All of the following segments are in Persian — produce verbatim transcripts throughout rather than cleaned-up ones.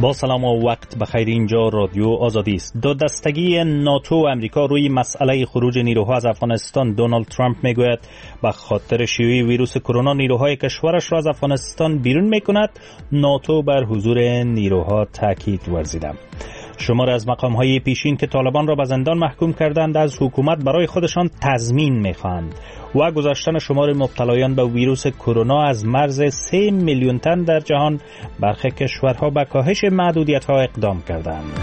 با سلام و وقت بخیر. اینجا رادیو آزادی است. دو دستگی ناتو و امریکا روی مسئله خروج نیروها از افغانستان. دونالد ترامپ میگوید به خاطر شیوع ویروس کرونا نیروهای کشورش را از افغانستان بیرون میکند. ناتو بر حضور نیروها تاکید ورزیده. شمار از مقام‌های پیشین که طالبان را به زندان محکوم کردند از حکومت برای خودشان تضمین می‌خواهند و گذاشتن شمار مبتلایان به ویروس کرونا از مرز سه میلیون تن در جهان. برخی کشورها به کاهش محدودیت‌ها اقدام کردند.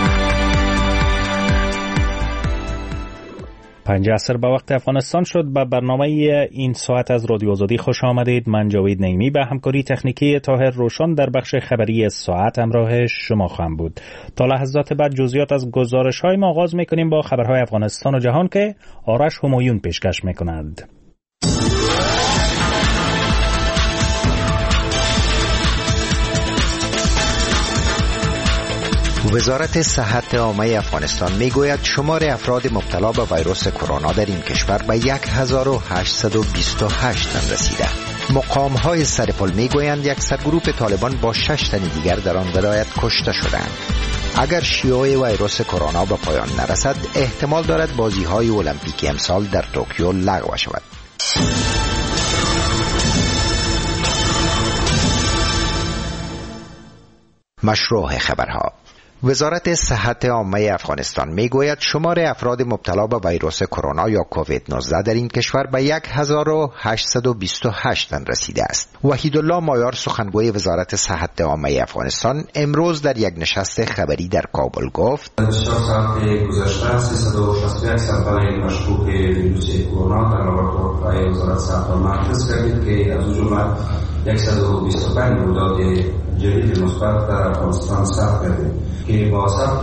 پنج عصر به وقت افغانستان شد. به برنامه این ساعت از رادیو آزادی خوش آمدید. من جاوید نعیمی به همکاری تکنیکی طاهر روشن در بخش خبری ساعت همراه شما خواهم بود. تا لحظات بعد جزئیات از گزارش‌های ما آغاز می‌کنیم با خبرهای افغانستان و جهان که آرش همایون پیشکش می‌کند. وزارت صحت عامه افغانستان میگوید شمار افراد مبتلا به ویروس کرونا در این کشور به یک هزار و هشتصد و بیست و هشت تن رسیده. مقام‌های سرپل میگویند یک سرگروه طالبان با شش تن دیگر در آن ولایت کشته شدند. اگر شیوع ویروس کرونا به پایان نرسد، احتمال دارد بازی‌های المپیک امسال در توکیو لغو شود. مشروع خبرها. وزارت صحت عامه افغانستان میگوید شمار افراد مبتلا به ویروس کرونا یا کووید نوزده در این کشور به یک هزار و هشتصد و بیست و هشت تن رسیده است. وحیدالله مایار سخنگوی وزارت صحت عامه افغانستان امروز در یک نشست خبری در کابل گفت: در ساعت گذشته سیصد و شصت و یک سامپل مشکوک ویروس کرونا در لابراتوارهای وزارت صحت عامه تست کردیم که از جمله صد و بیست و پنج رویداد جدید مثبت در افغانستان ثبت کردیم که با ثبت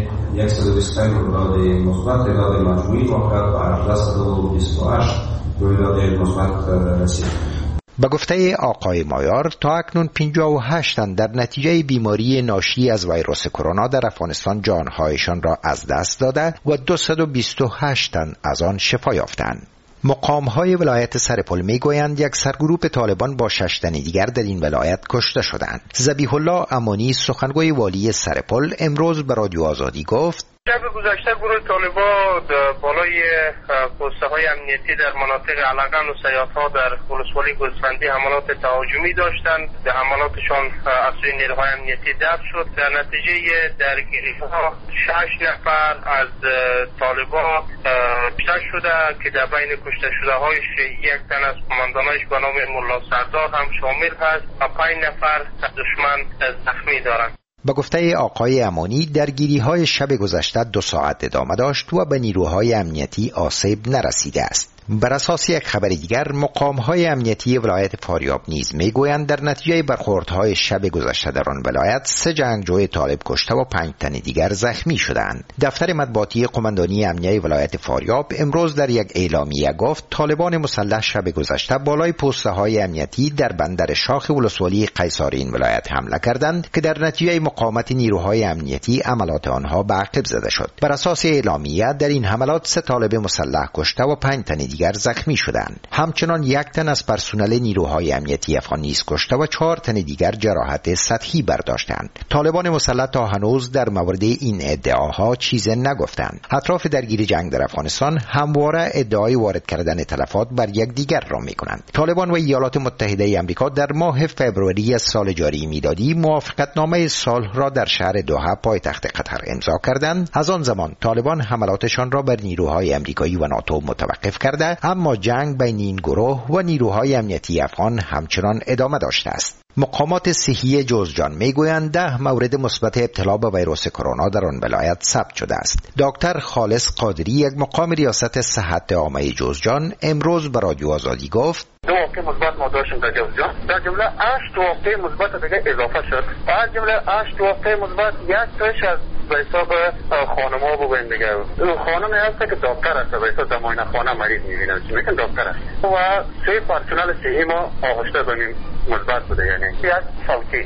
صد و بیست و پنج رویداد مثبت تعداد مجموعی واقعات به هزار و بیست و هشت رویداد مثبت رسید. به گفته آقای مایار تا اکنون پنجاه و هشت تن در نتیجه بیماری ناشی از ویروس کرونا در افغانستان جانهایشان را از دست داده و دویست و بیست و هشت تن از آن شفا یافتند. مقام‌های ولایت سرپل میگویند یک سرگروه طالبان با شش تن دیگر در این ولایت کشته شدند. ذبیح الله امانی سخنگوی والی سرپل امروز به رادیو آزادی گفت: شب گذشته گروه طالبان بالای پوسته های امنیتی در مناطق علقان و سیاطها در ولسوالی گوسفندی حملات تهاجمی داشتند. به حملاتشان از سوی نیروهای امنیتی دفع شد. در نتیجه درگیری ها شش نفر از طالبان کشته شده که در بین کشته شده هایش یک تن از قماندانش به نام ملا سردار هم شامل هست و پنج نفر دشمن زخمی دارند. به گفته آقای امانی درگیری های شب گذشته دو ساعت ادامه داشت و به نیروهای امنیتی آسیب نرسیده است. بر اساس یک خبر دیگر مقام‌های امنیتی ولایت فاریاب نیز میگویند در نتیجه برخوردهای شب گذشته در آن ولایت سه جنگجوی طالب کشته و پنج تن دیگر زخمی شدند. دفتر مطبوعاتی قماندانی امنیه ولایت فاریاب امروز در یک اعلامیه گفت طالبان مسلح شب گذشته بالای پست‌های امنیتی در بندر شاخ ولسوالی قیصار این ولایت حمله کردند که در نتیجه مقاومت نیروهای امنیتی عملات آنها به عقب زده شد. بر اساس اعلامیه در این حملات سه طالب مسلح کشته و پنج تن دیگر زخمی شدند. همچنان یک تن از پرسنل نیروهای امنیتی افغان نیز کشته و چهار تن دیگر جراحت سطحی برداشتند. طالبان مسلح تا هنوز در مورد این ادعاها چیزی نگفتند. اطراف درگیر جنگ در افغانستان همواره ادعای وارد کردن تلفات بر یکدیگر را می‌کنند. طالبان و ایالات متحده آمریکا در ماه فوریه سال جاری میلادی موافقتنامه صلح را در شهر دوحه پایتخت قطر امضا کردند. از آن زمان طالبان حملاتشان را بر نیروهای آمریکایی و ناتو متوقف کرده، اما جنگ بین این گروه و نیروهای امنیتی افغان همچنان ادامه داشته است. مقامات صحی جوزجان میگویند ده مورد مثبت ابتلا به ویروس کرونا در آن ولایت ثبت شده است. دکتر خالص قادری یک مقام ریاست صحت عامه جوزجان امروز به رادیو آزادی گفت: دو واقعه مثبت ما داشتیم در جوزجان، در جمله هشت واقعه مثبت دیگه اضافه شد. از جمله هشت واقعه مثبت یک تاش از به حساب خانم‌ها بگوییم دیگه. خانمی هست که دکتر است، به حساب زماینه خانه مریض می‌بینه، چی میگن دکتر است. و سه پرسنل صحی ما آغشته بنیم مثبت بوده، یعنی یک فوتی.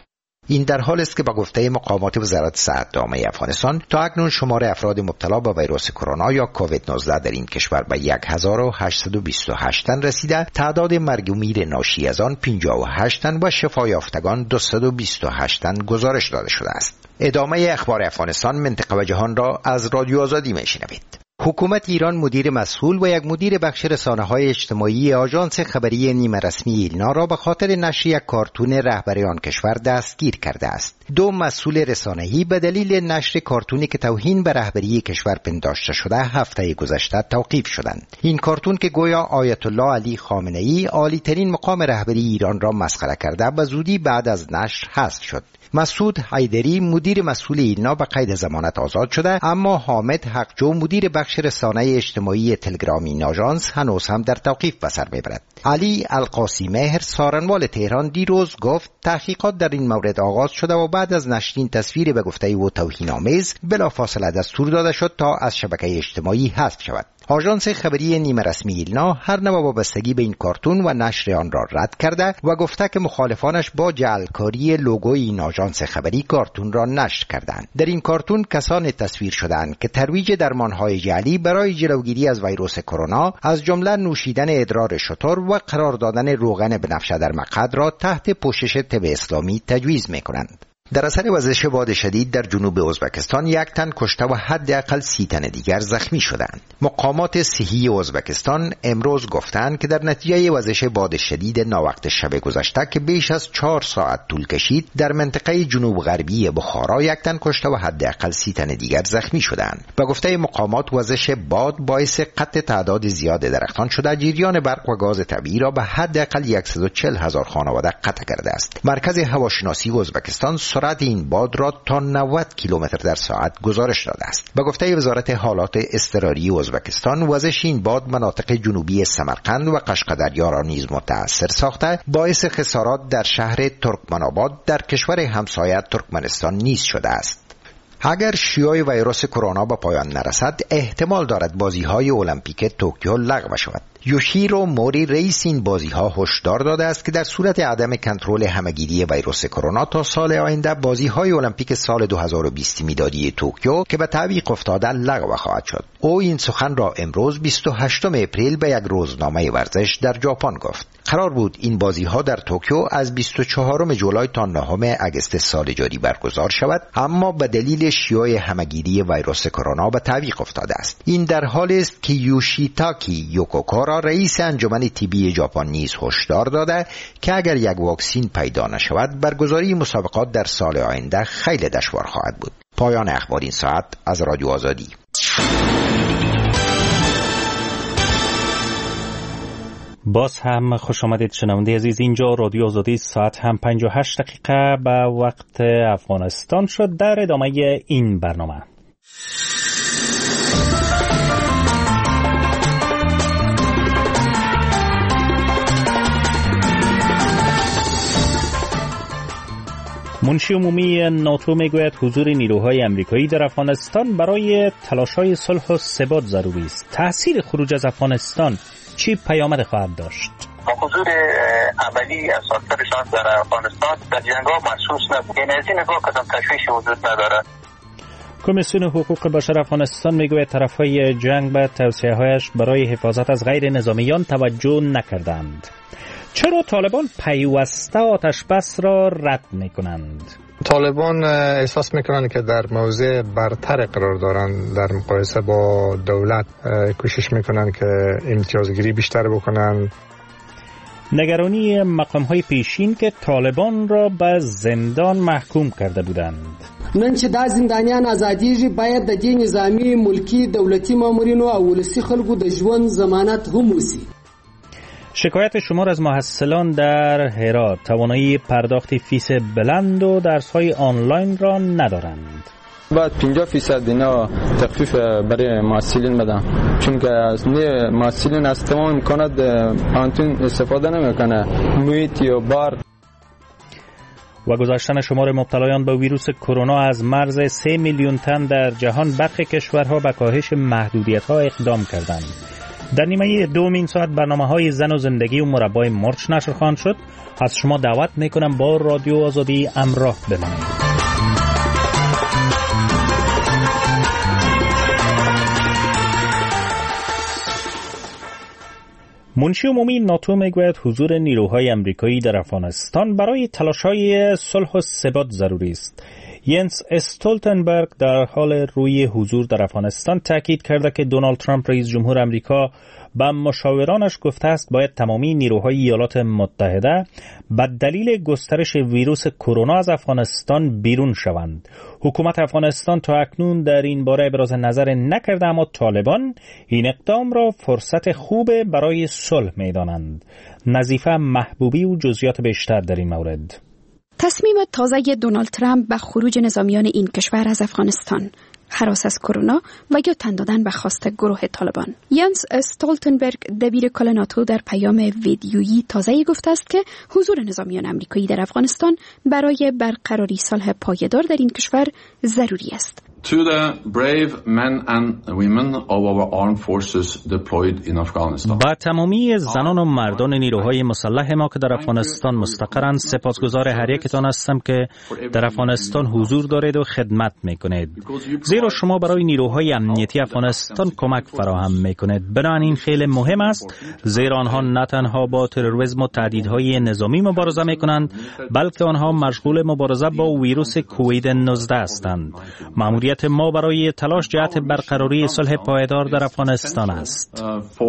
این در حال است که با گفته مقامات وزارت صحت عامه افغانستان تا اکنون شمار افراد مبتلا به ویروس کرونا یا کووید نوزده در این کشور به هزار و هشتصد و بیست و هشت تن رسیده، تعداد مرگ و میر ناشی از آن پنجاه و هشت تن و شفا یافتگان دویست و بیست و هشت تن گزارش داده شده است. ادامه اخبار افغانستان، منطقه و جهان را از رادیو آزادی میشنوید. حکومت ایران مدیر مسئول و یک مدیر بخش رسانه‌های اجتماعی آژانس خبری نیمه رسمی ایلنا را به خاطر نشر یک کارتون رهبر آن کشور دستگیر کرده است. دو مسئول رسانه‌ای به دلیل نشر کارتونی که توهین به رهبری کشور پنداشته شده هفته گذشته توقیف شدند. این کارتون که گویا آیت الله علی خامنه‌ای عالی‌ترین مقام رهبری ایران را مسخره کرده به زودی بعد از نشر حذف شد. مسعود حیدری مدیر مسئول ایلنا به قید ضمانت آزاد شده، اما حامد حقجو مدیر بخش رسانه اجتماعی تلگرام این آژانس هنوز هم در توقیف به سر میبرد. علی القاسی مهر سارنوال تهران دیروز گفت تحقیقات در این مورد آغاز شده و بعد از نشر این تصویر به گفته او توهین‌آمیز بلافاصله دستور داده شد تا از شبکه اجتماعی حذف شود. آژانس خبری نیمه رسمی ایلنا هر نوع وابستگی به این کارتون و نشر آن را رد کرده و گفته که مخالفانش با جعلکاری لوگوی این آژانس خبری کارتون را نشر کردند. در این کارتون کسان تصویر شدند که ترویج درمانهای جعلی برای جلوگیری از ویروس کرونا از جمله نوشیدن ادرار شتر و قرار دادن روغن بنفشه در مقعد را تحت پوشش طب اسلامی تجویز می‌کنند. در اثر وزش باد شدید در جنوب ازبکستان یک تن کشته و حداقل سی تن دیگر زخمی شدند. مقامات صحی ازبکستان امروز گفتند که در نتیجه وزش باد شدید ناوقت شب گذشته که بیش از چهار ساعت طول کشید در منطقه جنوب غربی بخارا یک تن کشته و حداقل سی تن دیگر زخمی شدند. به گفته مقامات وزش باد باعث قطع تعداد زیاد درختان شده، جریان برق و گاز طبیعی را به حداقل صد و چهل هزار خانواده قطع کرده است. مرکز هواشناسی ازبکستان سرعت این باد را تا نود کیلومتر در ساعت گزارش داده است. به گفته وزارت حالات اضطراری ازبکستان وزش این باد مناطق جنوبی سمرقند و قشقدریا را نیز متاثر ساخته، باعث خسارات در شهر ترکمن‌آباد در کشور همسایه ترکمنستان نیز شده است. اگر شیوع ویروس کرونا به پایان نرسد، احتمال دارد بازی‌های المپیک توکیو لغو شود. یوشیرو موری رئیس این بازی‌ها هشدار داده است که در صورت عدم کنترل همه‌گیری ویروس کرونا تا سال آینده بازی‌های المپیک سال دو هزار و بیست میلادی توکیو که به تعویق افتاده لغو خواهد شد. او این سخن را امروز بیست و هشتم اپریل به یک روزنامه ورزش در ژاپن گفت. قرار بود این بازی‌ها در توکیو از بیست و چهارم جولای تا نهم آگوست سال جاری برگزار شود، اما به دلیل شیوع همه‌گیری ویروس کرونا به تعویق افتاده است. این در حالی است که یوشیتاکی یوکوکارا رئیس انجمن طبی ژاپن نیز هشدار داده که اگر یک واکسین پیدا نشود، برگزاری مسابقات در سال آینده خیلی دشوار خواهد بود. پایان اخبار این ساعت از رادیو آزادی. باز هم خوش آمدید شنونده عزیز، اینجا رادیو آزادی، ساعت هم پنجاه و هشت دقیقه به وقت افغانستان شد. در ادامه این برنامه منشی عمومی ناتو میگوید حضور نیروهای امریکایی در افغانستان برای تلاش‌های صلح و ثبات ضروری است. تأثیر خروج از افغانستان چی پیامد خواهد داشت؟ حضور عملی اساطیرشان در افغانستان در جنگ‌ها محسوس نبود. این از این نگاه کدام تشویشی وجود ندارد. کمیسیون حقوق بشر افغانستان میگوید طرفهای جنگ به توصیه‌هایش برای حفاظت از غیر نظامیان توجه نکردند. چرا طالبان پیوسته آتش بس را رد میکنند؟ طالبان احساس میکنند که در موضع برتر قرار دارند، در مقایسه با دولت کوشش میکنند که امتیازگیری بیشتر بکنند. نگرانی مقام‌های پیشین که طالبان را به زندان محکوم کرده بودند. نن چې دا زندانیان ازادیږي باید د دې نظامی ملکی دولتی مامورینو او ولسی خلکو د ژوند ضمانت هم وسی. شکایت شمار از محصلان در هرات توانایی پرداخت فیس بلند و درس‌های آنلاین را ندارند. باید پنجاه فیصد اینا تخفیف برای محصلین بدن، چون که از نه محصلین از تمام امکانات پانتون استفاده نمیکنه، محیط یا بار. و گذاشتن شمار مبتلایان به ویروس کرونا از مرز سه میلیون تن در جهان، برخی کشورها به کاهش محدودیت‌ها اقدام کردند. در نیمه دوم این ساعت برنامه‌های زن و زندگی و مربای مرچ نشر خواهند شد. از شما دعوت میکنم با رادیو آزادی همراه بمانید. منشی عمومی ناتو میگوید حضور نیروهای امریکایی در افغانستان برای تلاش‌های صلح و ثبات ضروری است. ینس استولتنبرگ در حال روی حضور در افغانستان تاکید کرده که دونالد ترامپ رئیس جمهور امریکا به مشاورانش گفته است باید تمامی نیروهای ایالات متحده به دلیل گسترش ویروس کرونا از افغانستان بیرون شوند. حکومت افغانستان تا اکنون در این باره ابراز نظر نکرده، اما طالبان این اقدام را فرصت خوب برای صلح می‌دانند. نظیفه محبوبی و جزئیات بیشتر در این مورد. تصمیم تازه دونالد ترامپ به خروج نظامیان این کشور از افغانستان، هراس از کرونا و یا تن دادن به خواست گروه طالبان. ینس استولتنبرگ دبیر کل ناتو در پیام ویدیویی تازه‌ای گفته است که حضور نظامیان آمریکایی در افغانستان برای برقراری صلح پایدار در این کشور ضروری است. To the brave men and women of our armed forces deployed in Afghanistan. با تمامی زنان و مردان نیروهای مسلح ما که در افغانستان مستقرند سپاسگزار هر یکتان هستم که در افغانستان حضور دارید و خدمت میکنید. زیرا شما برای نیروهای امنیتی افغانستان کمک فراهم میکنید. بنابراین خیلی مهم است، زیرا آنها نه تنها با تروریسم و تهدیدهای نظامی مبارزه میکنند، بلکه آنها مشغول مبارزه با ویروس کووید نوزده هستند. مأموریت ما برای تلاش جهت برقراری صلح پایدار در افغانستان است.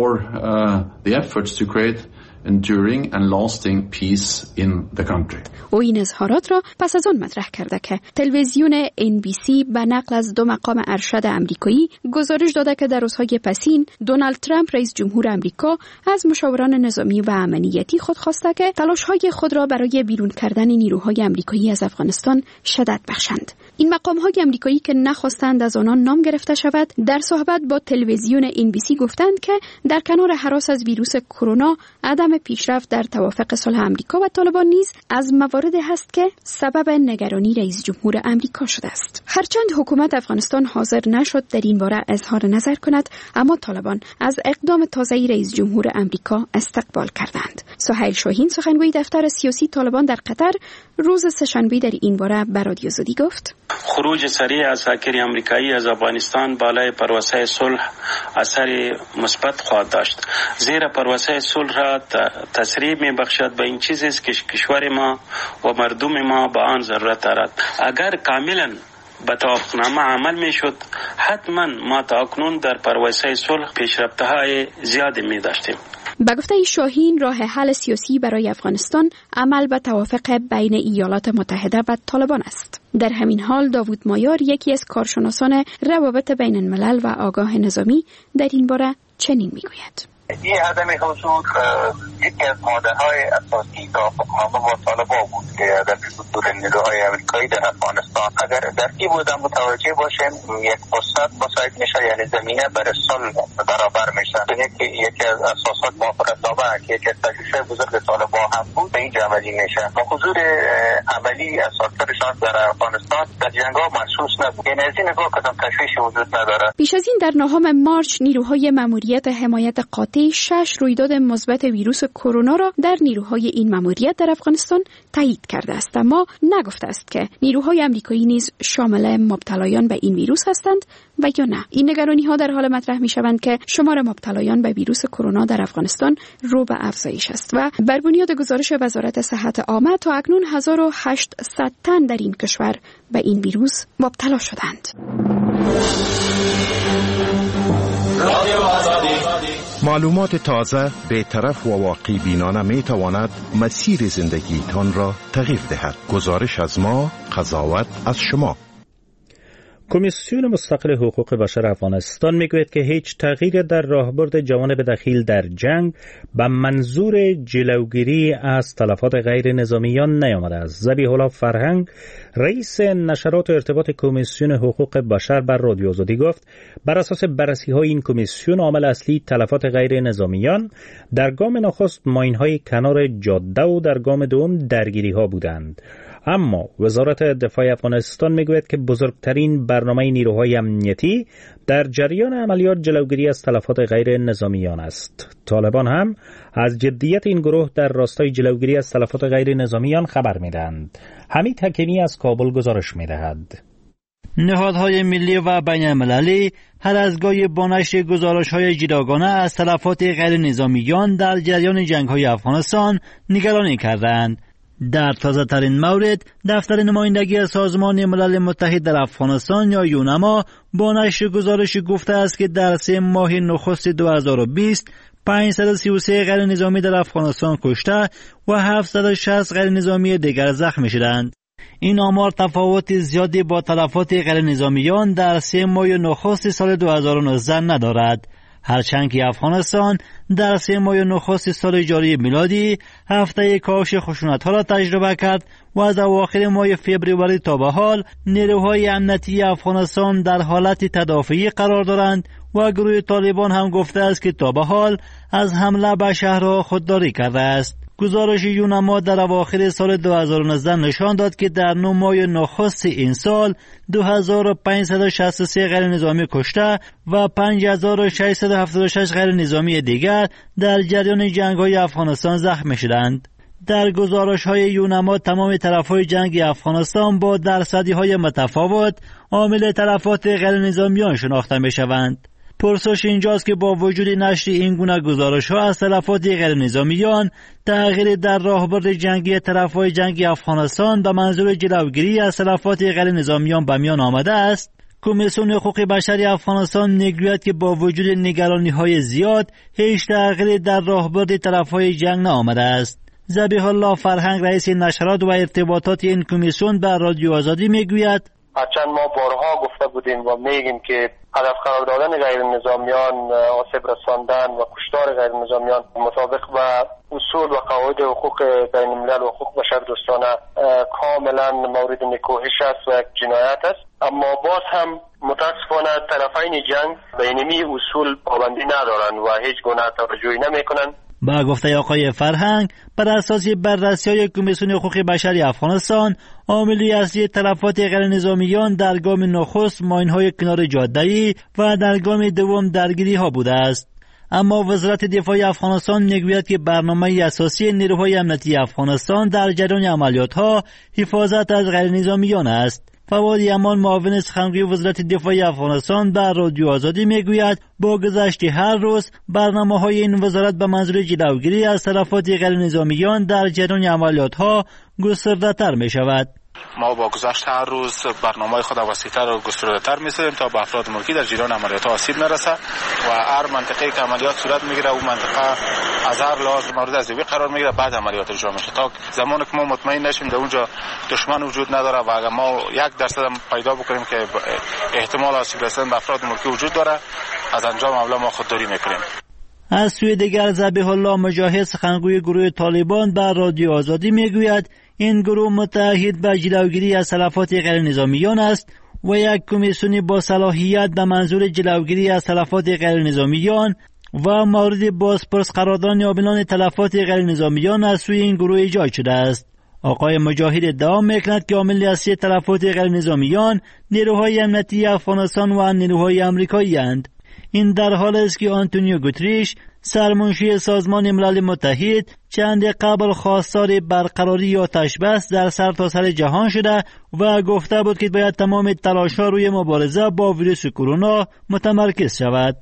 enduring and lasting peace in the country. او این اظهارات را پس از آن مطرح کرده که تلویزیون ان بی سی به نقل از دو مقام ارشد آمریکایی گزارش داده که در روزهای پسین دونالد ترامپ رئیس جمهور آمریکا از مشاوران نظامی و امنیتی خود خواسته که تلاش‌های خود را برای بیرون کردن نیروهای آمریکایی از افغانستان شدت بخشند. این مقام‌های آمریکایی که نخواستند از آنان نام گرفته شود، در صحبت با تلویزیون ان بی سی گفتند که در کنار هراس از ویروس کرونا، عدم پیشرفت در توافق صلح آمریکا و طالبان نیز از مواردی هست که سبب نگرانی رئیس جمهور آمریکا شده است. هرچند حکومت افغانستان حاضر نشد در این باره اظهار نظر کند، اما طالبان از اقدام تازه رئیس جمهور آمریکا استقبال کردند. سهیل شاهین، سخنگوی دفتر سیاسی طالبان در قطر، روز سه‌شنبه در این باره به رادیو زدی گفت: خروج سریع عساکر آمریکایی از افغانستان بالای پروسه صلح اثر مثبت خواهد داشت، زیرا پروسه صلح را تسریع می بخشد به این چیزی است که کشور ما و مردم ما به آن ضرورت دارد. اگر کاملا به توافقنامه عمل می شد، حتما ما تا اکنون در پروسه صلح پیشرفت‌های زیادی می داشتیم. به گفته شاهین، راه حل سیاسی برای افغانستان عمل به توافق بین ایالات متحده و طالبان است. در همین حال داوود مایار، یکی از کارشناسان روابط بین الملل و آگاه نظامی، در این باره چنین میگوید: این عدم حضور یکی از ماده‌های اساسی توافقنامه با طالبان بود که عدم حضور نیروهای آمریکایی در افغانستان، اگر درکی بودن متوجه باشیم، یک فرصت مساعد میشه، یعنی زمینه برای صلح برابر میشه. یکی یکی از اساسات موافقتنامه که یک تشویش بزرگ طالبان هم بود به این عملی میشه. با حضور عملی اساساتشان در افغانستان در جنگ‌ها محسوس نبود. یعنی از این نگاه کدام تشویشی وجود نداره. پیش از این در نهم مارچ نیروهای ماموریت حمایت قاطع شش رویداد مثبت ویروس کرونا را در نیروهای این ماموریت در افغانستان تایید کرده است، اما نگفته است که نیروهای آمریکایی نیز شامل مبتلایان به این ویروس هستند و یا نه. این نگرانی ها در حال مطرح می شوند که شمار مبتلایان به ویروس کرونا در افغانستان رو به افزایش است و بر بنیاد گزارش وزارت صحت عامه تا اکنون هزار و هشتصد تن در این کشور به این ویروس مبتلا شدند. معلومات تازه، بی‌طرف و واقع بینانه می تواند مسیر زندگیتان را تغییر دهد. گزارش از ما، قضاوت از شما. کمیسیون مستقل حقوق بشر افغانستان میگوید که هیچ تغییر در راهبرد جوانب دخیل در جنگ به منظور جلوگیری از تلفات غیر نظامیان نیامده است. ذبیح الله فرهنگ، رئیس نشرات و ارتباط کمیسیون حقوق بشر، بر رادیو آزادی گفت بر اساس بررسی های این کمیسیون عامل اصلی تلفات غیر نظامیان در گام نخست ماین‌های کنار جاده و در گام دوم درگیری ها بودند. اما وزارت دفاع افغانستان میگوید که بزرگترین برنامه نیروهای امنیتی در جریان عملیات جلوگیری از تلفات غیر نظامیان است. طالبان هم از جدیت این گروه در راستای جلوگیری از تلفات غیر نظامیان خبر میدهند. حمید حکیمی از کابل گزارش میدهد. نهادهای ملی و بین المللی هر از گاهی با نشر گزارش‌های جداگانه از تلفات غیر نظامیان در جریان جنگ‌های افغانستان نگرانی کردند. در تازه ترین مورد دفتر نمایندگی سازمان ملل متحد در افغانستان یا یونما با نشر گزارشی گفته است که در سه ماه نخست دو هزار و بیست پانصد و سی و سه غیر نظامی در افغانستان کشته و هفتصد و شصت غیر نظامی دیگر زخمی شدند. این آمار تفاوت زیادی با تلفات غیر نظامیان در سه ماه نخست سال دو هزار و نوزده ندارد، هرچند که افغانستان در سه ماه نخست سال جاری میلادی هفته کاهش خشونت‌ها را تجربه کرد و از اواخر ماه فوریه تا به حال نیروهای امنیتی افغانستان در حالت تدافعی قرار دارند و گروه طالبان هم گفته است که تا به حال از حمله به شهرها خودداری کرده است. گزارش یونما در اواخر سال دو هزار و نوزده نشان داد که در نه ماه نخست این سال دو هزار و پانصد و شصت و سه غیر نظامی کشته و پنج هزار و ششصد و هفتاد و شش غیر نظامی دیگر در جریان جنگ‌های افغانستان زخمی شدند. در گزارش‌های یونما تمام طرف‌های جنگ افغانستان با درصدی‌های متفاوت عامل تلفات غیر نظامیان شناخته می‌شوند. پرسش اینجاست که با وجود نشر این گونه گزارش‌ها از تلفات غیر نظامیان، تغییر در راهبرد جنگی طرف‌های جنگ افغانستان به منظور جلوگیری از تلفات غیر نظامیان به میان آمده است. کمیسیون حقوق بشر افغانستان میگوید که با وجود نگرانی‌های زیاد هیچ تغییری در راهبرد طرف‌های جنگ نآمده است. ذبیح الله فرهنگ رئیس نشرات و ارتباطات این کمیسیون به رادیو آزادی میگوید هرچند ما بارها گفته بودیم و میگیم که هدف قرار دادن غیر نظامیان، آسیب رساندن و کشتار غیر نظامیان مطابق با اصول و قواعد حقوق بین الملل و حقوق بشر دوستانه کاملا مورد نکوهش است و یک جنایت است، اما باز هم متاسفانه طرفین جنگ به اینمی اصول پابندی ندارند و هیچ گونه توجهی نمیکنند. با گفته آقای فرهنگ، بر اساس بررسی‌های کمیسیون حقوق بشر افغانستان، عاملی اصلی تلفات غیر نظامیان در گام نخست ماین‌های کنار جاده‌ای و در گام دوم درگیری‌ها بوده است. اما وزارت دفاع افغانستان میگوید که برنامه اساسی نیروهای امنیتی افغانستان در جریان عملیات‌ها حفاظت از غیر نظامیان است. فواد امان معاون سخنگوی وزارت دفاع افغانستان در رادیو آزادی میگوید با گذشت هر روز برنامه‌های این وزارت به منظور جلوگیری از تلفات غیر نظامیان در جریان عملیات‌ها گسترده‌تر می‌شود. ما با گذشت هر روز برنامه خود وسیع‌تر و گسترده‌تر می‌سازیم تا به افراد ملکی در جریان عملیات آسیب نرسه و هر منطقه‌ای که عملیات صورت می‌گیره اون منطقه از هر لحاظ مورد ازدواج قرار می‌گیره، بعد عملیات اجرا میشه تا زمانی که ما مطمئن نشیم در اونجا دشمن وجود نداره و اگر ما یک درصد هم پیدا بکنیم که احتمال آسیب رسیدن به افراد ملکی وجود داره، از انجام عمل ما خودداری می‌کنیم. از سوی دیگر ذبیح الله مجاهد سخنگوی گروه طالبان بر رادیو آزادی میگوید این گروه متعهد به جلوگیری از تلفات غیر نظامیان است و یک کمیسیون با صلاحیت به منظور جلوگیری از تلفات غیر نظامیان و مورد بازپرس قرار دادن عاملان تلفات غیر نظامیان از سوی این گروه ایجاد شده است. آقای مجاهد ادعا میکند که عامل اصلی تلفات غیر نظامیان نیروهای امنیتی افغانستان و نیروهای آمریکایی اند. این در حال است که آنتونیو گوتریش سرمنشی سازمان ملل متحد چند قبل خواستار برقراری آتش بس در سرتاسر جهان شده و گفته بود که باید تمام تلاش‌ها روی مبارزه با ویروس کرونا متمرکز شود.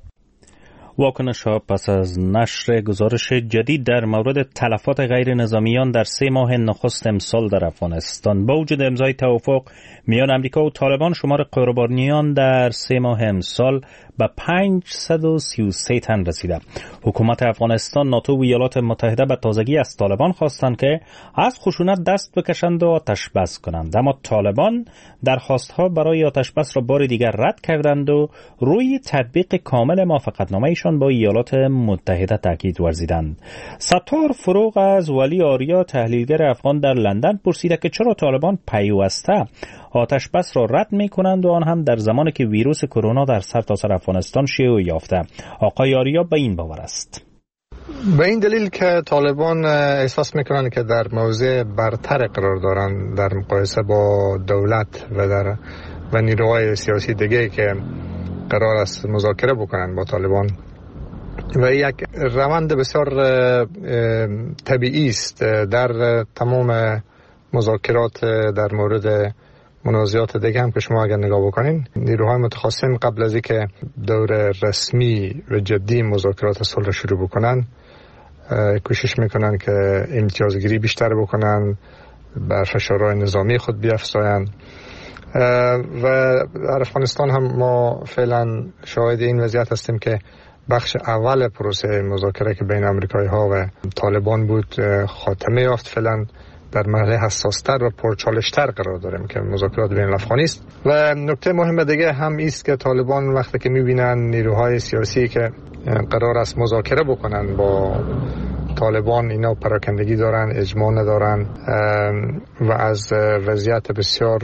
واکنش ها پس از نشر گزارش جدید در مورد تلفات غیر نظامیان در سه ماه نخست امسال در افغانستان. با وجود امضای توافق میان امریکا و طالبان، شمار قربانیان در سه ماه امسال به پانصد و سی و سه تن رسیده. حکومت افغانستان، ناتو و ایالات متحده به تازگی از طالبان خواستند که از خشونت دست بکشند و آتش بس کنند، اما طالبان درخواستها برای آتش بس را بار دیگر رد کردند و روی تطبیق کامل موافقتنامه‌شان با ایالات متحده تاکید ورزیدند. ستار فروغ از ولی آریا، تحلیلگر افغان در لندن، پرسیده که چرا طالبان پیوسته آتش بس را رد می کنند و آن هم در زمانی که ویروس کرونا در سرتاسر افغانستان شیوع یافته. آقای آریا به این باور است. به این دلیل که طالبان احساس میکنن که در موضع برتر قرار دارن در مقایسه با دولت و در و نیروهای سیاسی دیگه که قرار است مذاکره بکنن با طالبان و یک روند بسیار طبیعی است در تمام مذاکرات در مورد منازعات دیگه هم که شما اگر نگاه بکنین نیروهای متخاصم قبل از اینکه دور رسمی و جدی مذاکرات صلح شروع بکنن کوشش میکنن که امتیازگیری بیشتر بکنن، بر فشارهای نظامی خود بیفزاین و در افغانستان هم ما فعلا شاهد این وضعیت هستیم که بخش اول پروسه مذاکره که بین آمریکایی ها و طالبان بود خاتمه یافت. فعلا در مرحله حساستر و پرچالشتر قرار داریم که مذاکرات بین الافغانی است. و نکته مهم دیگه هم است که طالبان وقتی که میبینن نیروهای سیاسی که قرار است مذاکره بکنن با طالبان اینا پراکندگی دارن، اجماع ندارن و از وضعیت بسیار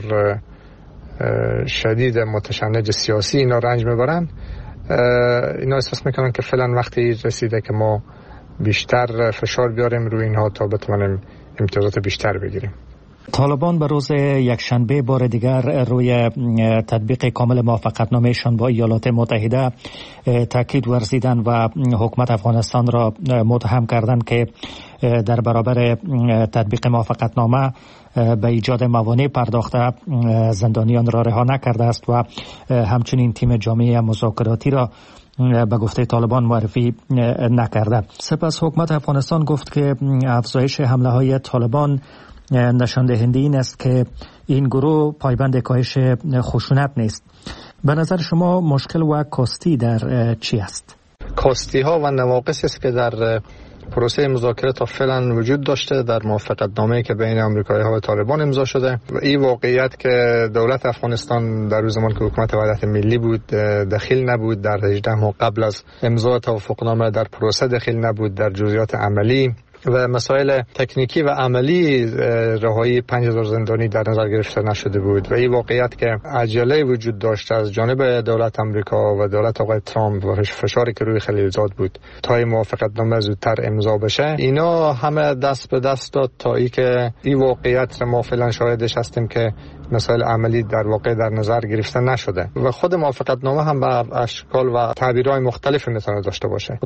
شدید متشنج سیاسی اینا رنج میبرن، اینا احساس میکنن که فعلا وقتی رسیده که ما بیشتر فشار بیاریم روی اینها تا بتونیم امتیازات بیشتر بگیریم. طالبان به روز یکشنبه بار دیگر روی تطبیق کامل موافقتنامه‌شان با ایالات متحده تاکید ورزیدن و حکومت افغانستان را متهم کردند که در برابر تطبیق موافقتنامه به ایجاد موانع پرداخته زندانیان را رها نکرده است و همچنین تیم جامعه مذاکراتی را به گفته طالبان معرفی نکرده. سپس حکومت افغانستان گفت که افزایش حمله های طالبان نشان دهنده این است که این گروه پایبند کاهش خشونت نیست. به نظر شما مشکل و کاستی در چی است؟ کاستی ها و نواقصی است که در پروسه مذاکره تا فعلا وجود داشته در موافقتنامه‌ای که بین آمریکایی ها و طالبان امضا شده و این واقعیت که دولت افغانستان در زمان که حکومت وحدت ملی بود دخیل نبود، در هجده ماه قبل از امضا توافقنامه در پروسه دخیل نبود، در جزئیات عملی و مسائل تکنیکی و عملی رهایی پنج هزار زندانی در نظر گرفته نشده بود و این واقعیت که عجله وجود داشت از جانب دولت آمریکا و دولت آقای ترامپ و فشاری که روی خلیلزاد بود تا این موافقتنامه زودتر امضا بشه، اینا همه دست به دست داد تا ای که این واقعیت ما فعلا شاهدش هستیم که مسائل عملی در واقع در نظر گرفته نشده و خود موافقتنامه هم به اشکال و تعبیرهای مختلفی میتونه داشته باشه.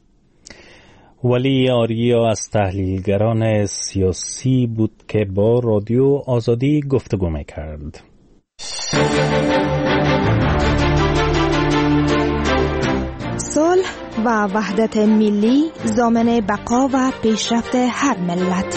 ولی آریا از تحلیلگران سیاسی بود که با رادیو آزادی گفتگو میکرد. صلح و وحدت ملی ضامن بقا و پیشرفت هر ملت.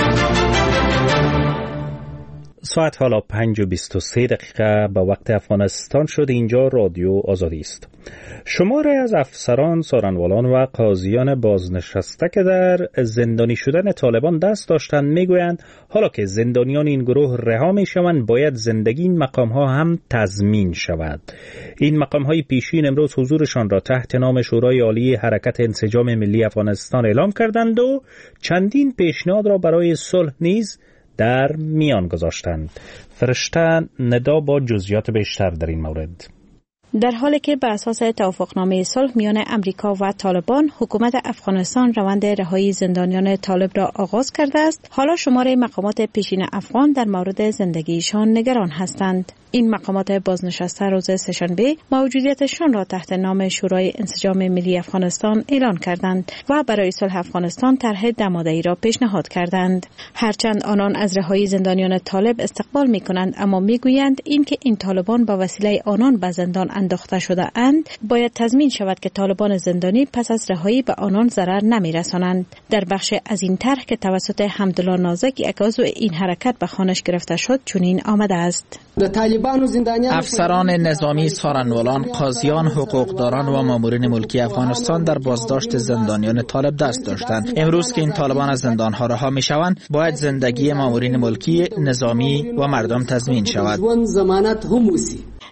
ساعت حالا پنج و بیست و سه دقیقه به وقت افغانستان شد. اینجا رادیو آزادی است. شماره از افسران، سارنوالان و قاضیان بازنشسته که در زندانی شدن طالبان دست داشتند میگویند حالا که زندانیان این گروه رها میشوند باید زندگی این مقام ها هم تضمین شود. این مقام های پیشین امروز حضورشان را تحت نام شورای عالی حرکت انسجام ملی افغانستان اعلام کردند و چندین پیشنهاد را برای صلح نیز در میان گذاشتند. فرشته ندا با جزئیات بیشتر در این مورد. در حالی که بر اساس توافقنامه صلح میان امریکا و طالبان حکومت افغانستان روند رهایی زندانیان طالب را آغاز کرده است، حالا شماره مقامات پیشین افغان در مورد زندگیشان نگران هستند. این مقامات بازنشسته روز سه‌شنبه موجودیتشان را تحت نام شورای انسجام ملی افغانستان اعلان کردند و برای صلح افغانستان طرح دماده‌ای را پیشنهاد کردند. هرچند آنان از رهایی زندانیان طالب استقبال می‌کنند، اما می‌گویند اینکه این طالبان با وسیله آنان به زندان انداخته شده اند باید تضمین شود که طالبان زندانی پس از رهایی به آنان ضرر نمی‌رسانند. در بخش از این طرح که توسط حمدالله نازک یک عضو این حرکت به خوانش گرفته شد چنین آمده است: افسران نظامی، سارنوالان، قاضیان، حقوقداران و مامورین ملکی افغانستان در بازداشت زندانیان طالب دست داشتند. امروز که این طالبان از زندانها رها میشوند باید زندگی مامورین ملکی، نظامی و مردم تضمین شود.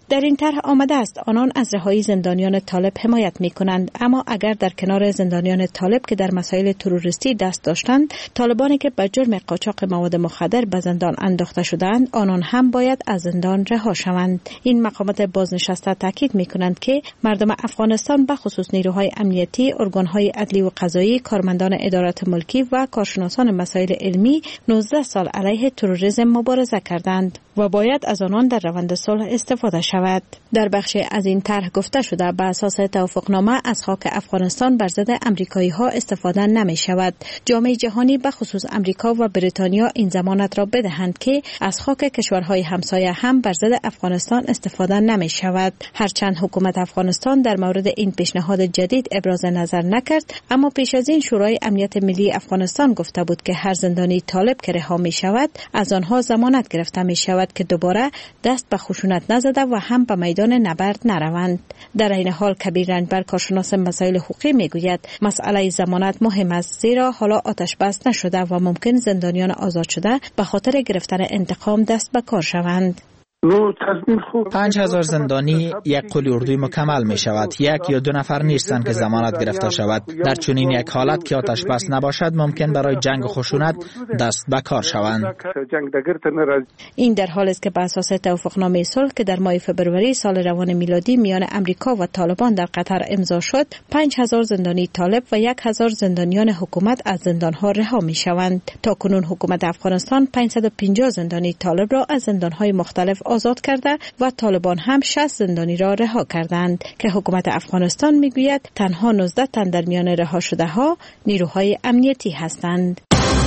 در این طرح آمده است آنان از رهایی زندانیان طالب حمایت می کنند، اما اگر در کنار زندانیان طالب که در مسائل تروریستی دست داشتند، طالبانی که به جرم قاچاق مواد مخدر به زندان انداخته شدند، آنان هم باید از زندان رها شوند. این مقامات بازنشسته تاکید می کنند که مردم افغانستان به خصوص نیروهای امنیتی، ارگانهای عدلی و قضایی، کارمندان ادارات ملکی و کارشناسان مسائل علمی نوزده سال علیه تروریسم مبارزه کردند و باید از آنان در روند صلح استفاده شود. در بخش از این طرح گفته شده به اساس توافقنامه از خاک افغانستان بر ضد امریکایی ها استفاده نمی شود. جامعه جهانی به خصوص امریکا و بریتانیا این ضمانت را بدهند که از خاک کشورهای همسایه هم بر ضد افغانستان استفاده نمی شود. هرچند حکومت افغانستان در مورد این پیشنهاد جدید ابراز نظر نکرد، اما پیش از این شورای امنیت ملی افغانستان گفته بود که هر زندانی طالب که رها می شود از آنها ضمانت گرفته می شود که دوباره دست به خشونت نزده و هم به میدان نبرد نروند. در این حال کبیر رنجبر، کارشناس مسائل حقوقی، می گوید مسئله ضمانت مهم است، زیرا حالا آتش بس نشده و ممکن زندانیان آزاد شده به خاطر گرفتن انتقام دست به کار شوند. پنج هزار زندانی یک قول اردوی مکمل می شود. یک یا دو نفر نیستند که ضمانت گرفته شود. در چنین یک حالت که آتش بس نباشد ممکن برای جنگ و خشونت دست به کار شوند. این در حالی است که بر اساس توافقنامه صلح که در ماه فبروری سال روان میلادی میان امریکا و طالبان در قطر امضا شد، پنج هزار زندانی طالب و یک هزار زندانیان حکومت از زندانها رها می شوند. تا کنون حکومت افغانستان پانصد و پنجاه زندانی طالب را از زندانهای مختلف آزاد کرده و طالبان هم شصت زندانی را رها کردند که حکومت افغانستان میگوید تنها نوزده تن در میان رها شده ها نیروهای امنیتی هستند.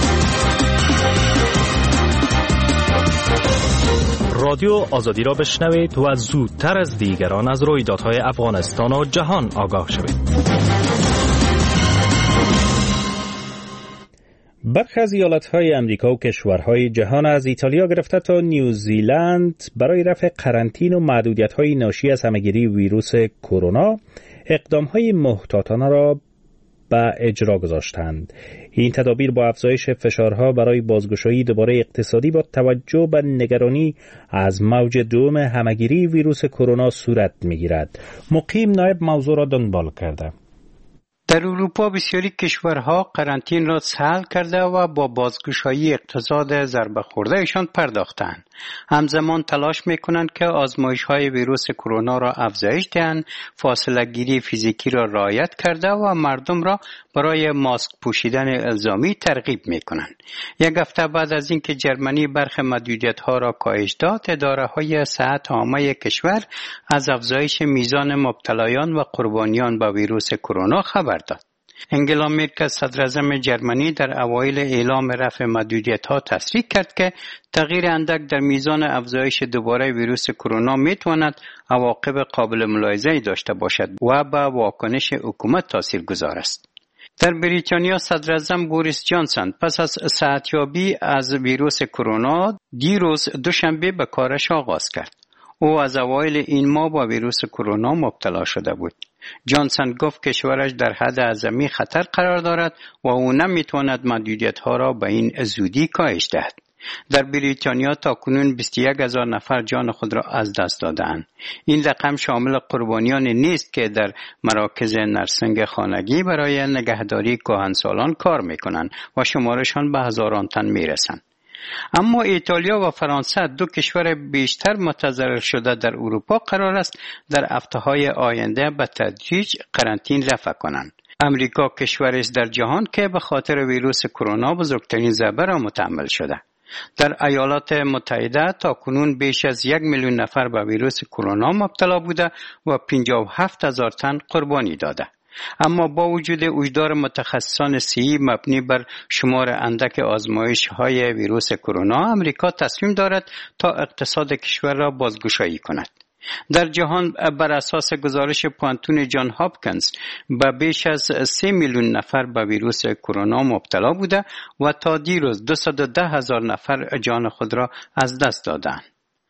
رادیو آزادی را بشنوید و زودتر از دیگران از رویدادهای افغانستان و جهان آگاه شوید. برخی از ایالت‌های امریکا و کشورهای جهان از ایتالیا گرفته تا نیوزیلند برای رفع قرنطین و محدودیت‌های ناشی از همه‌گیری ویروس کرونا اقدام‌های محتاطانه را به اجرا گذاشتند. این تدابیر با افزایش فشارها برای بازگشایی دوباره اقتصادی با توجه به نگرانی از موج دوم همه‌گیری ویروس کرونا صورت می‌گیرد. مقیم نایب موضوع را دنبال کرده. در اروپا بسیاری کشورها قرنطین را سهل کرده و با بازگشایی اقتصاد ضربه خوردهشان پرداختند. همزمان تلاش میکنند که آزمایش‌های ویروس کرونا را افزایش دهند، فاصله گیری فیزیکی را رعایت کرده و مردم را برای ماسک پوشیدن الزامی ترغیب میکنند. یک هفته بعد از اینکه جرمنی برخی محدودیت‌ها را کاهش داد، اداره‌های صحت عامه کشور از افزایش میزان مبتلایان و قربانیان به ویروس کرونا خبر داد. انگلا مرکل صدراعظم جرمنی در اوایل اعلام رفع محدودیت‌ها تصریح کرد که تغییر اندک در میزان افزایش دوباره ویروس کرونا میتواند عواقب قابل ملاحظه‌ای داشته باشد و به واکنش حکومت تاثیرگذار است. در بریتانیا صدراعظم بوریس جانسون پس از صحتیابی از ویروس کرونا دیروز دوشنبه به کارش آغاز کرد. او از اوایل این ماه با ویروس کرونا مبتلا شده بود. جانسون گفت کشورش در حد اعظمی خطر قرار دارد و او نمیتواند محدودیت‌ها را به این زودی کاهش دهد. در بریتانیا تاکنون بیست و یک هزار نفر جان خود را از دست دادند. این رقم شامل قربانیان نیست که در مراکز نرسنگ خانگی برای نگهداری کهنسالان کار میکنند و شمارشان به هزاران تن میرسند. اما ایتالیا و فرانسه، دو کشور بیشتر متضرر شده در اروپا، قرار است در هفته‌های آینده به تدریج قرنطین رفع کنند. امریکا کشوری است در جهان که به خاطر ویروس کرونا بزرگترین ضربه را متحمل شده. در ایالات متحده تاکنون بیش از یک میلیون نفر به ویروس کرونا مبتلا بوده و پنجاه و هفت هزار تن قربانی داده. اما با وجود هشدار متخصصان صحی مبنی بر شمار اندک آزمایش‌های ویروس کرونا، امریکا تصمیم دارد تا اقتصاد کشور را بازگشایی کند. در جهان بر اساس گزارش پانتون جان هاپکینز به بیش از سه میلیون نفر به ویروس کرونا مبتلا بوده و تا دیروز دویست و ده هزار نفر جان خود را از دست دادند.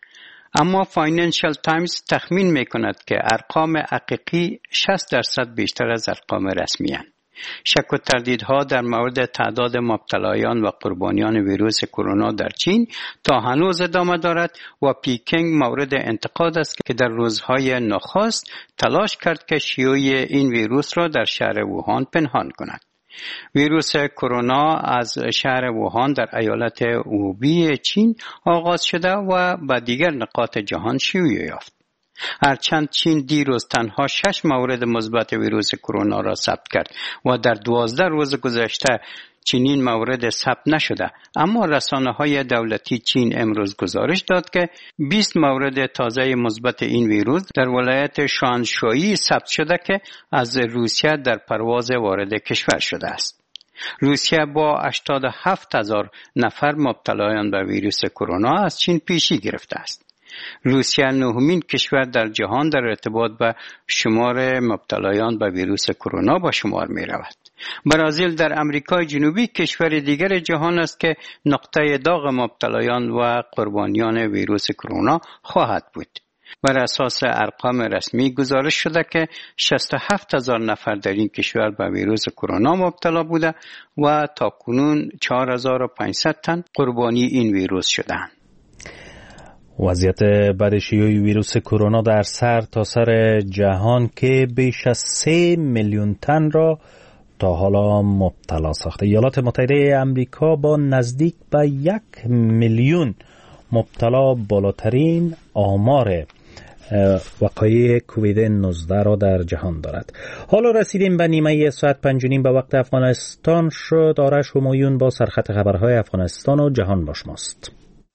اما فاینانشل تایمز تخمین میکند که ارقام حقیقی شصت درصد بیشتر از ارقام رسمی هستند. شک و تردیدها در مورد تعداد مبتلایان و قربانیان ویروس کرونا در چین تا هنوز ادامه دارد و پیکینگ مورد انتقاد است که در روزهای نخست تلاش کرد که شیوع این ویروس را در شهر ووهان پنهان کند. ویروس کرونا از شهر ووهان در ایالت هوبی چین آغاز شده و به دیگر نقاط جهان شیوع یافت. هرچند چین دیروز تنها شش مورد مثبت ویروس کرونا را ثبت کرد و در دوازده روز گذشته چنین مورد ثبت نشده، اما رسانه‌های دولتی چین امروز گزارش داد که بیست مورد تازه مثبت این ویروس در ولایت شانشویی ثبت شده که از روسیه در پرواز وارد کشور شده است. روسیه با هشتاد و هفت هزار نفر مبتلایان به ویروس کرونا از چین پیشی گرفته است. روسیه نهمین کشور در جهان در ارتباط به شمار مبتلایان به ویروس کرونا با شمار می رود. برزیل در امریکای جنوبی کشور دیگر جهان است که نقطه داغ مبتلایان و قربانیان ویروس کرونا خواهد بود. بر اساس ارقام رسمی گزارش شده که شصت و هفت هزار نفر در این کشور به ویروس کرونا مبتلا بوده و تاکنون چهار هزار و پانصد تن قربانی این ویروس شدند. وضعیت بعد شیوع ویروس کرونا در سر تا سر جهان که بیش از سه میلیون تن را تا حالا مبتلا ساخته. ایالات متحده آمریکا با نزدیک به یک میلیون مبتلا بالاترین آمار وقایع کووید نوزده را در جهان دارد. حالا رسیدیم به نیمه ساعت پنج و نیم به وقت افغانستان شد. آرش همایون با سرخط خبرهای افغانستان و جهان با شماست.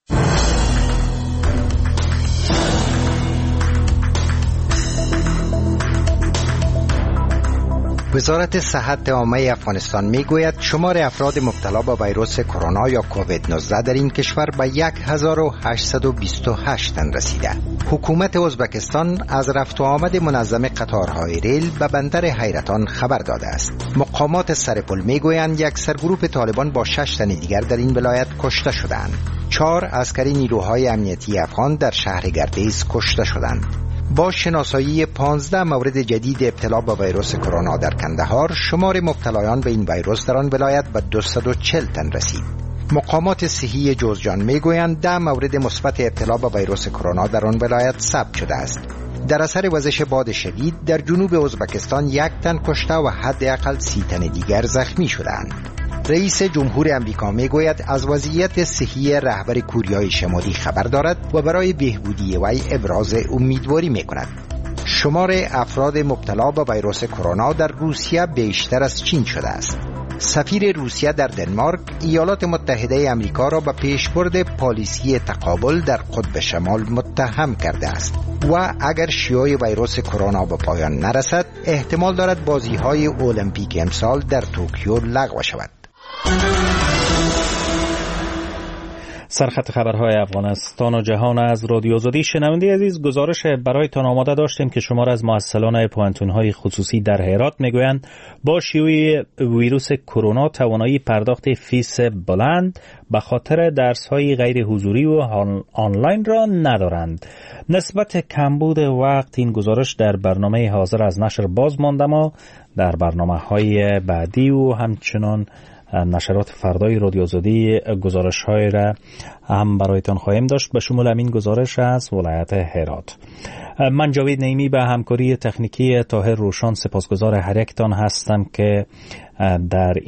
وزارت صحت عامه افغانستان میگوید شمار افراد مبتلا به ویروس کرونا یا کووید نوزده در این کشور به یک هزار و هشتصد و بیست و هشت تن رسیده. حکومت ازبکستان از رفت و آمد منظم قطارهای ریل به بندر حیرتان خبر داده است. مقامات سرپل میگویند یک سرگروه طالبان با شش تن دیگر در این ولایت کشته شدند. چهار عسکری نیروهای امنیتی افغان در شهر گردیز کشته شدند. با شناسایی پانزده مورد جدید ابتلا به ویروس کرونا در کندهار، شمار مبتلایان به این ویروس در آن ولایت به دویست و چهل تن رسید. مقامات صحی جوزجان میگویند ده مورد مثبت ابتلا به ویروس کرونا در آن ولایت ثبت شده است. در اثر وزش باد شدید در جنوب ازبکستان یک تن کشته و حداقل سی تن دیگر زخمی شدند. رئیس جمهور امریکا میگوید از وضعیت صحی رهبر کوریای شمالی خبر دارد و برای بهبودی وی ابراز امیدواری میکند. شمار افراد مبتلا به ویروس کرونا در روسیه بیشتر از چین شده است. سفیر روسیه در دنمارک ایالات متحده آمریکا را به پیشبرد پالیسی تقابل در قطب شمال متهم کرده است و اگر شیوع ویروس کرونا به پایان نرسد احتمال دارد بازی‌های المپیک امسال در توکیو لغو شود. سرخط خبرهای افغانستان و جهان از رادیو آزادی. شنونده عزیز، گزارش برایتان آماده داشتیم که شمار از مؤسسان پوهنتون‌های خصوصی در هرات میگویند با شیوع ویروس کرونا توانایی پرداخت فیس بلند به خاطر درس‌های غیر حضوری و آنلاین را ندارند. نسبت کمبود وقت این گزارش در برنامه حاضر از نشر باز مانده، ما در برنامه‌های بعدی و همچنان نشرات فردای رادیو آزادی گزارش‌های را هم برایتان خواهیم داشت، به شمول همین گزارش از ولایت هرات. من جاوید نعیمی به همکاری تکنیکی طاهر روشان سپاسگزار هر یکتان هستم که در